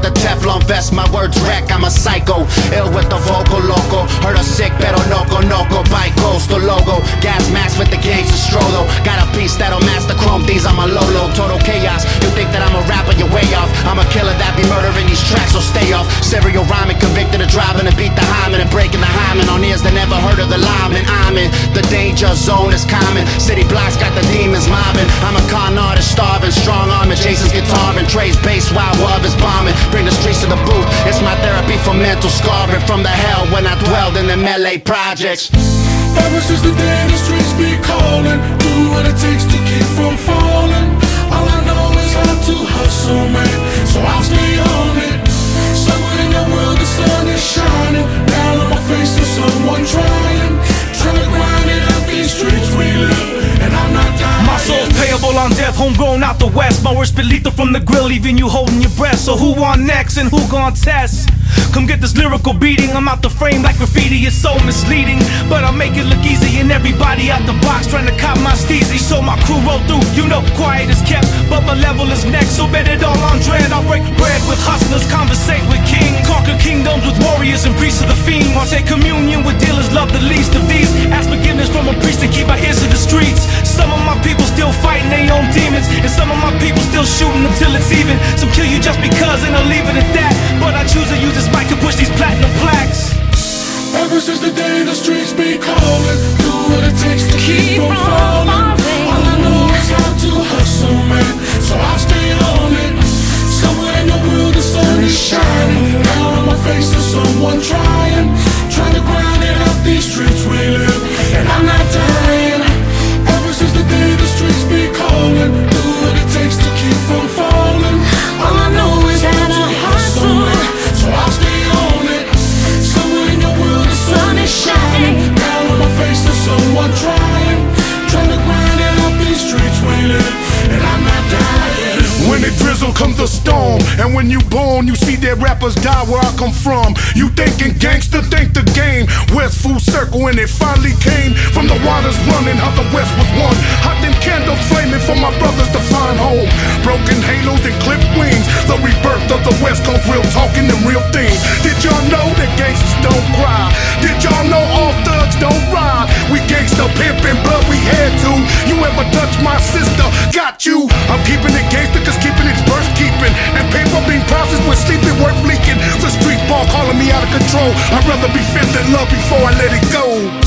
the Teflon vest, my words wreck. I'm a psycho, ill with the vocal loco. Heard her sick, pero noco. Bite coastal logo, gas mask with the gangster strolo. Got a piece that'll match the chrome D's on my Lolo. Total chaos, you think that I'm a rapper, you're way off. I'm a killer that be murdering these tracks, so stay off. Serial rhyming, convicted of driving and beat the hymen and breaking the hymen on ears that never heard of the lineman. I'm in the danger zone, is common. City blocks got the demons mobbing. I'm a con artist, starving, strong arm and Jason's guitar and Trey's bass while Wub is bombing. Bring the streets to the booth, it's my therapy for mental scarring from the hell when I dwelled in them LA projects. Ever since the day the streets be calling, do what it takes to keep from falling. All I know is how to hustle, man, so I'll stay on it. Somewhere in the world the sun is shining down on my face, there's someone trying to grind it out these streets we live, and I'm not dying. My soul's payable on death, homegrown out the west. My words spit lethal from the grill, leaving you holding your breath. So who on next and who gon' test? Come get this lyrical beating, I'm out the frame like graffiti, it's so misleading. But I make it look easy and everybody out the box trying to cop my steezy. So my crew roll through, you know quiet is kept, but my level is next. So bet it all on dread, I'll break bread with hustlers, conversate with kings, conquer kingdoms with warriors and priests of the fiend. I'll take communion with dealers, love the least of these. Ask forgiveness from a priest to keep our ears to the streets. Some of my people still fighting their own demons, and some of my people still shooting until it's even. Some kill you just because and I'll leave it at that, but I choose to use this mic to push these platinum plaques. Ever since the day the streets be calling, do what it takes to keep from falling. All I know is how to hustle, man, so I'll stay on it. Somewhere in the world the sun is shining down on my face, there's someone trying to grind it out these streets we live, and I'm not dying. Ever since the day the streets be calling, do what it takes to keep from falling. All I know is how to hustle, man, so I'll stay on it. Somewhere in the world the sun is shining down on my face, there's someone trying to grind it out these streets we live, and I'm not dying. When it drizzle comes the storm, and when you born, you see dead rappers die where I come from. You thinking gangster, think the game. West full circle, and it finally came from the waters running, how the West was one. Hot them candles flaming for my brothers to find home. Broken halos and clipped wings, the rebirth of the West Coast, real talking and real things. Did y'all know that gangsters don't cry? Did y'all know all thugs don't ride? We gangster pimpin', but we had to. You ever touch my sister? Got you. I'm keeping it gangster, cause keeping it's birth keeping, and paper being processed with sleeping worth leaking. The street ball calling me out of control. I'd rather be fifth in love before I let it go.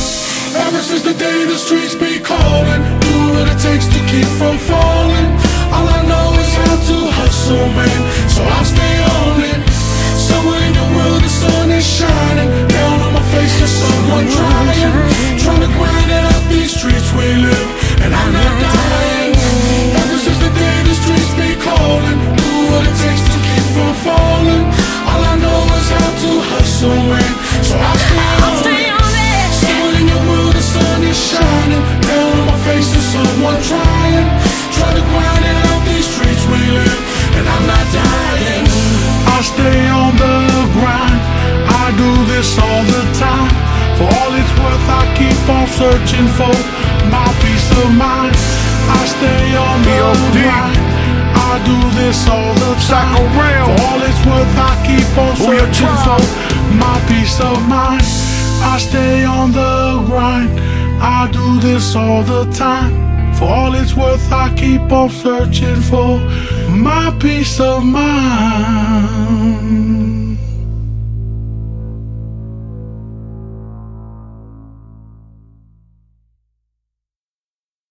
Ever since the day the streets be calling, do what it takes to keep from falling. All I know is how to hustle, man, so I'll stay on it. Somewhere in the world the sun is shining down on my face, there's someone trying to grind it out these streets we live, and I'm not dying. Ever since the day the streets be calling, do what it takes to keep from falling. All I know is how to hustle, man, so I'll stay on it. Somewhere in the world the sun is shining down on my face, there's someone trying to grind it out these streets we live, and I'm not dying. I stay on the grind, I do this all the time. For all it's worth, I keep on searching for my peace of mind. I stay on the grind, I do this all the time. For all it's worth, I keep on searching for my peace of mind. I stay on the grind, I do this all the time. For all it's worth, I keep on searching for my peace of mind.